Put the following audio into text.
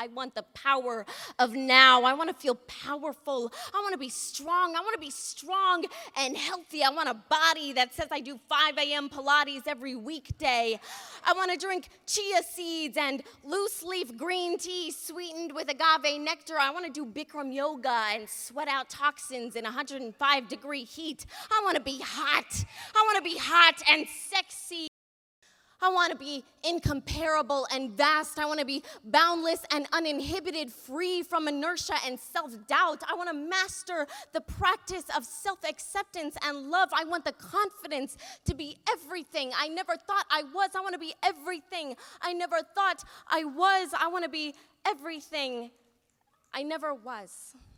I want the power of now. I want to feel powerful. I want to be strong. I want to be strong and healthy. I want a body that says I do 5 a.m. Pilates every weekday. I want to drink chia seeds and loose leaf green tea sweetened with agave nectar. I want to do Bikram yoga and sweat out toxins in 105-degree heat. I want to be hot. I want to be hot and sexy. I want to be incomparable and vast. I want to be boundless and uninhibited, free from inertia and self-doubt. I want to master the practice of self-acceptance and love. I want the confidence to be everything I never thought I was. I want to be everything I never thought I was. I want to be everything I never was.